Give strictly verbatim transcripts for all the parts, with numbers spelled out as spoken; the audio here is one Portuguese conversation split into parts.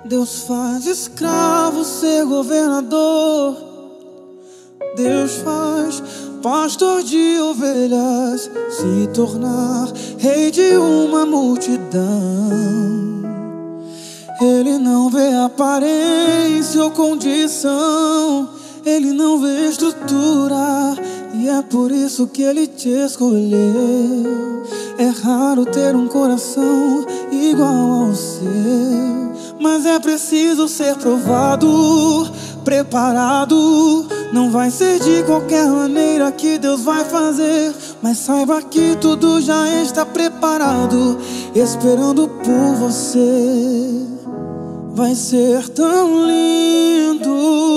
Deus faz escravo ser governador. Deus faz pastor de ovelhas se tornar rei de uma multidão. Ele não vê aparência ou condição, ele não vê estrutura, e é por isso que ele te escolheu. É raro ter um coração igual ao seu, mas é preciso ser provado, preparado. Não vai ser de qualquer maneira que Deus vai fazer, mas saiba que tudo já está preparado, esperando por você. Vai ser tão lindo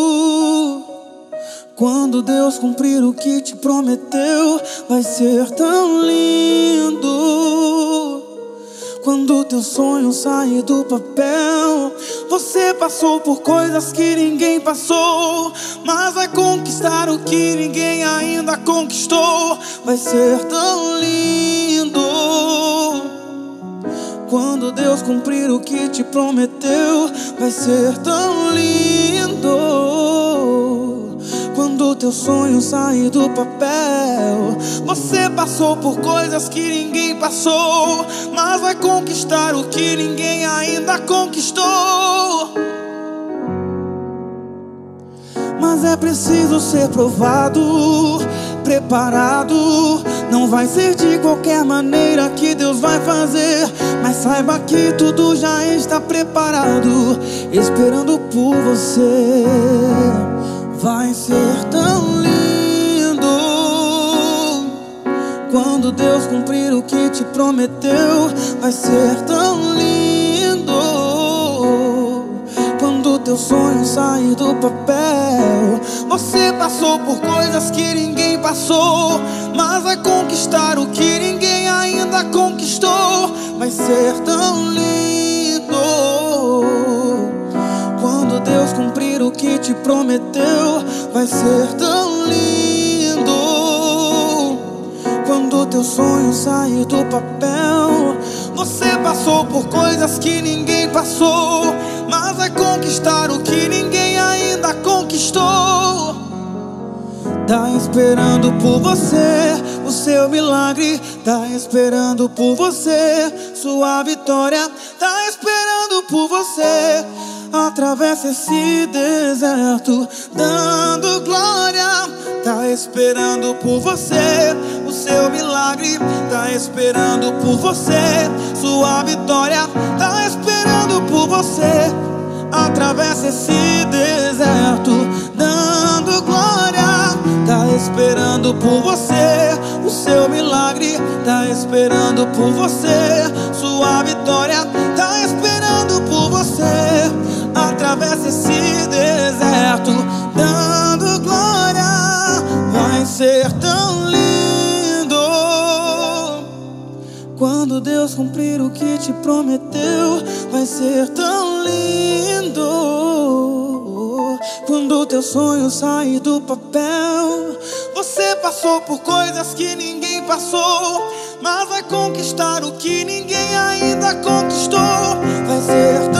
quando Deus cumprir o que te prometeu. Vai ser tão lindo quando teu sonho sair do papel. Você passou por coisas que ninguém passou, mas vai conquistar o que ninguém ainda conquistou. Vai ser tão lindo quando Deus cumprir o que te prometeu. Vai ser tão lindo quando teu sonho sair do papel. Você passou por coisas que ninguém passou, mas vai conquistar o que ninguém ainda conquistou. Mas é preciso ser provado, preparado. Não vai ser de qualquer maneira que Deus vai fazer, mas saiba que tudo já está preparado, esperando por você. Vai ser tão lindo quando Deus cumprir o que te prometeu. Vai ser tão lindo quando teu sonho sair do papel. Você passou por coisas que ninguém passou, mas vai conquistar o que ninguém ainda conquistou. Vai ser tão lindo quando Deus cumprir o que te prometeu. Vai ser tão lindo quando teu sonho sair do papel. Você passou por coisas que ninguém passou, mas vai conquistar o que ninguém ainda conquistou. Tá esperando por você o seu milagre, tá esperando por você sua vitória, tá esperando por você. Atravessa esse deserto dando glória, tá esperando por você o seu milagre, tá esperando por você sua vitória, tá esperando por você. Atravessa esse deserto dando glória, tá esperando por você o seu milagre, tá esperando por você sua vitória, tá esperando por você. Atravessa esse deserto dando glória. Vai ser tão lindo quando Deus cumprir o que te prometeu. Vai ser tão lindo quando teu sonho sair do papel. Você passou por coisas que ninguém passou, mas vai conquistar o que ninguém ainda conquistou. Vai ser tão